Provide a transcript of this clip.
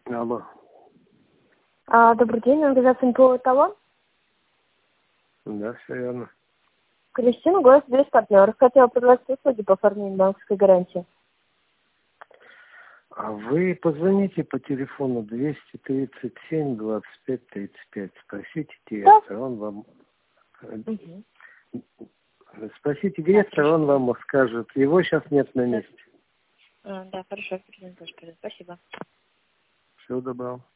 Алло. Добрый день, организация НПО «Талон». Да, все верно. Кристина, голос без партнеров. Хотела предложить услуги по оформлению банковской гарантии. А вы позвоните по телефону 237 25 35. Спросите директора, он вам... Спросите директора, он вам скажет. Его сейчас нет на месте. Да, хорошо, спасибо. Всего доброго.